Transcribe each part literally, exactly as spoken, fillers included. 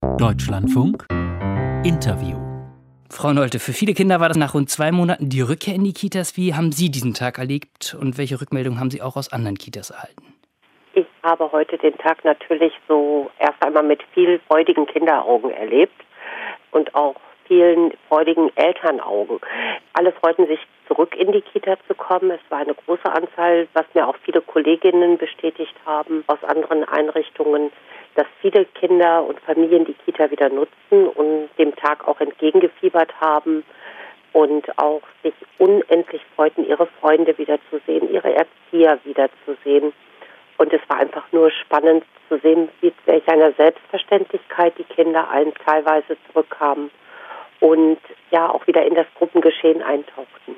Deutschlandfunk Interview. Frau Nolte, für viele Kinder war das nach rund zwei Monaten die Rückkehr in die Kitas. Wie haben Sie diesen Tag erlebt und welche Rückmeldungen haben Sie auch aus anderen Kitas erhalten? Ich habe heute den Tag natürlich so erst einmal mit viel freudigen Kinderaugen erlebt und auch vielen freudigen Elternaugen. Alle freuten sich, zurück in die Kita zu kommen. Es war eine große Anzahl, was mir auch viele Kolleginnen bestätigt haben aus anderen Einrichtungen, dass viele Kinder und Familien die Kita wieder nutzen und dem Tag auch entgegengefiebert haben und auch sich unendlich freuten, ihre Freunde wiederzusehen, ihre Erzieher wiederzusehen. Und es war einfach nur spannend zu sehen, mit welch einer Selbstverständlichkeit die Kinder allen teilweise zurückkamen und ja auch wieder in das Gruppengeschehen eintauchten.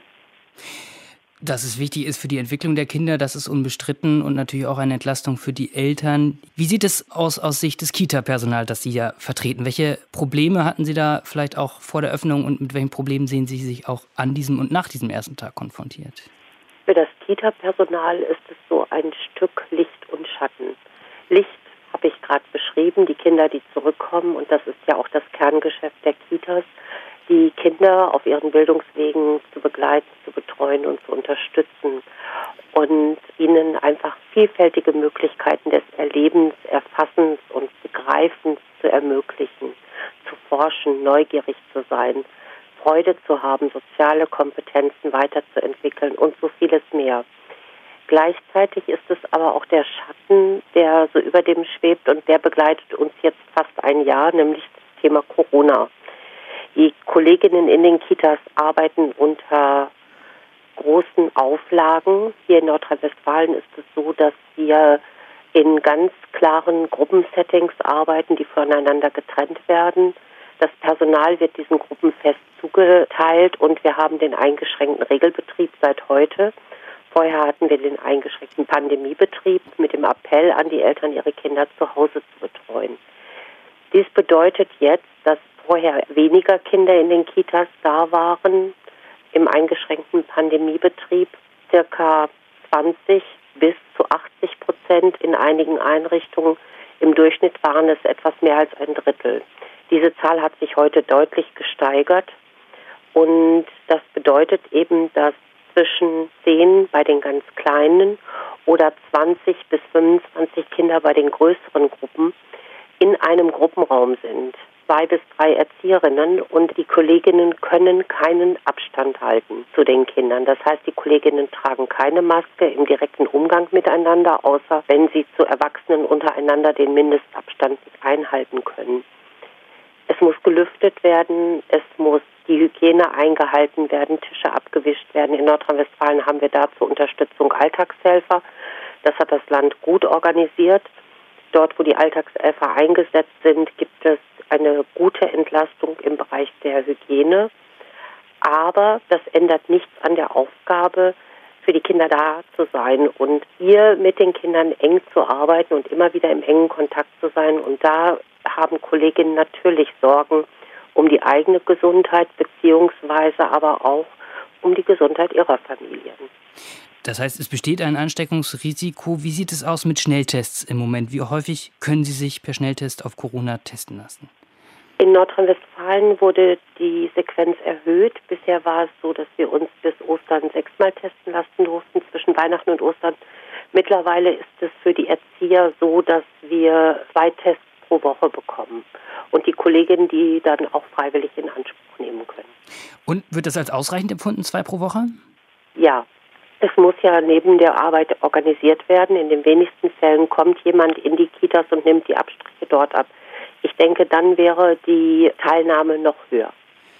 Dass es wichtig ist für die Entwicklung der Kinder, das ist unbestritten und natürlich auch eine Entlastung für die Eltern. Wie sieht es aus aus Sicht des Kita-Personals, das Sie ja vertreten? Welche Probleme hatten Sie da vielleicht auch vor der Öffnung und mit welchen Problemen sehen Sie sich auch an diesem und nach diesem ersten Tag konfrontiert? Für das Kita-Personal ist es so ein Stück Licht und Schatten. Licht habe ich gerade beschrieben, die Kinder, die zurückkommen, und das ist ja auch das Kerngeschäft der Kitas, die Kinder auf ihren Bildungswegen zu begleiten, zu betreuen und zu unterstützen und ihnen einfach vielfältige Möglichkeiten des Erlebens, Erfassens und Begreifens zu ermöglichen, zu forschen, neugierig zu sein, Freude zu haben, soziale Kompetenzen weiterzuentwickeln und so vieles mehr. Gleichzeitig ist es aber auch der Schatten, der so über dem schwebt, und der begleitet uns jetzt fast ein Jahr, nämlich das Thema Corona. Die Kolleginnen in den Kitas arbeiten unter großen Auflagen. Hier in Nordrhein-Westfalen ist es so, dass wir in ganz klaren Gruppensettings arbeiten, die voneinander getrennt werden. Das Personal wird diesen Gruppen fest zugeteilt und wir haben den eingeschränkten Regelbetrieb seit heute. Vorher hatten wir den eingeschränkten Pandemiebetrieb mit dem Appell an die Eltern, ihre Kinder zu Hause zu betreuen. Dies bedeutet jetzt, dass vorher weniger Kinder in den Kitas da waren, im eingeschränkten Pandemiebetrieb circa zwanzig bis zu achtzig Prozent in einigen Einrichtungen. Im Durchschnitt waren es etwas mehr als ein Drittel. Diese Zahl hat sich heute deutlich gesteigert und das bedeutet eben, dass zwischen zehn bei den ganz Kleinen oder zwanzig bis fünfundzwanzig Kinder bei den größeren Gruppen in einem Gruppenraum sind. Zwei bis drei Erzieherinnen und die Kolleginnen können keinen Abstand halten zu den Kindern. Das heißt, die Kolleginnen tragen keine Maske im direkten Umgang miteinander, außer wenn sie zu Erwachsenen untereinander den Mindestabstand nicht einhalten können. Es muss gelüftet werden, es muss die Hygiene eingehalten werden, Tische abgewischt werden. In Nordrhein-Westfalen haben wir dazu Unterstützung Alltagshelfer. Das hat das Land gut organisiert. Dort, wo die Alltagshelfer eingesetzt sind, gibt es eine gute Entlastung im Bereich der Hygiene. Aber das ändert nichts an der Aufgabe, für die Kinder da zu sein und hier mit den Kindern eng zu arbeiten und immer wieder im engen Kontakt zu sein. Und da haben Kolleginnen natürlich Sorgen um die eigene Gesundheit, beziehungsweise aber auch um die Gesundheit ihrer Familien. Das heißt, es besteht ein Ansteckungsrisiko. Wie sieht es aus mit Schnelltests im Moment? Wie häufig können Sie sich per Schnelltest auf Corona testen lassen? In Nordrhein-Westfalen wurde die Sequenz erhöht. Bisher war es so, dass wir uns bis Ostern sechsmal testen lassen durften, zwischen Weihnachten und Ostern. Mittlerweile ist es für die Erzieher so, dass wir zwei Tests pro Woche bekommen und die Kolleginnen, die dann auch freiwillig in Anspruch nehmen können. Und wird das als ausreichend empfunden, zwei pro Woche? Ja. Es muss ja neben der Arbeit organisiert werden. In den wenigsten Fällen kommt jemand in die Kitas und nimmt die Abstriche dort ab. Ich denke, dann wäre die Teilnahme noch höher.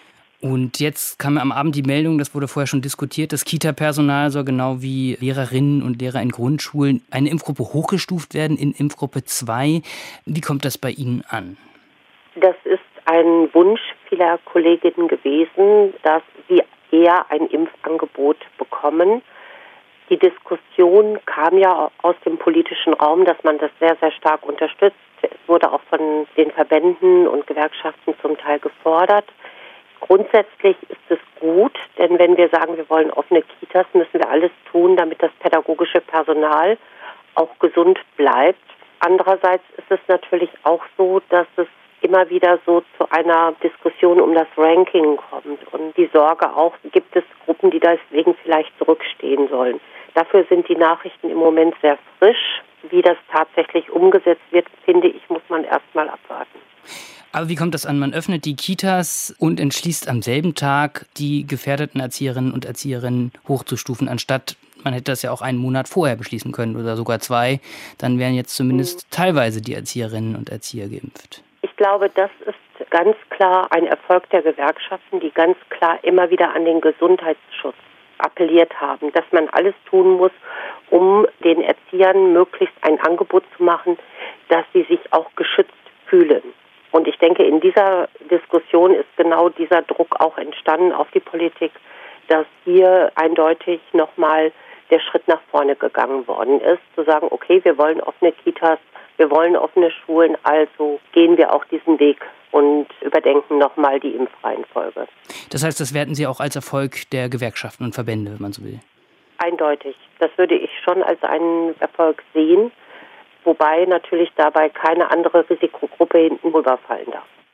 Und jetzt kam am Abend die Meldung, das wurde vorher schon diskutiert, das Kita-Personal soll genau wie Lehrerinnen und Lehrer in Grundschulen eine Impfgruppe hochgestuft werden in Impfgruppe zwei. Wie kommt das bei Ihnen an? Das ist ein Wunsch vieler Kolleginnen gewesen, dass sie eher ein Impfangebot bekommen. Die Diskussion kam ja aus dem politischen Raum, dass man das sehr, sehr stark unterstützt. Es wurde auch von den Verbänden und Gewerkschaften zum Teil gefordert. Grundsätzlich ist es gut, denn wenn wir sagen, wir wollen offene Kitas, müssen wir alles tun, damit das pädagogische Personal auch gesund bleibt. Andererseits ist es natürlich auch so, dass es immer wieder so zu einer Diskussion um das Ranking kommt und die Sorge auch, gibt es Gruppen, die deswegen vielleicht zurückstehen sollen. Dafür sind die Nachrichten im Moment sehr frisch. Wie das tatsächlich umgesetzt wird, finde ich, muss man erstmal abwarten. Aber wie kommt das an? Man öffnet die Kitas und entschließt am selben Tag, die gefährdeten Erzieherinnen und Erzieherinnen hochzustufen, anstatt man hätte das ja auch einen Monat vorher beschließen können oder sogar zwei. Dann wären jetzt zumindest mhm. teilweise die Erzieherinnen und Erzieher geimpft. Ich glaube, das ist ganz klar ein Erfolg der Gewerkschaften, die ganz klar immer wieder an den Gesundheitsschutz appelliert haben, dass man alles tun muss, um den Erziehern möglichst ein Angebot zu machen, dass sie sich auch geschützt fühlen. Und ich denke, in dieser Diskussion ist genau dieser Druck auch entstanden auf die Politik, dass hier eindeutig nochmal der Schritt nach vorne gegangen worden ist, zu sagen, okay, wir wollen offene Kitas, wir wollen offene Schulen, also gehen wir auch diesen Weg und überdenken nochmal die Impfreihenfolge. Das heißt, das werten Sie auch als Erfolg der Gewerkschaften und Verbände, wenn man so will? Eindeutig. Das würde ich schon als einen Erfolg sehen, wobei natürlich dabei keine andere Risikogruppe hinten rüberfallen darf.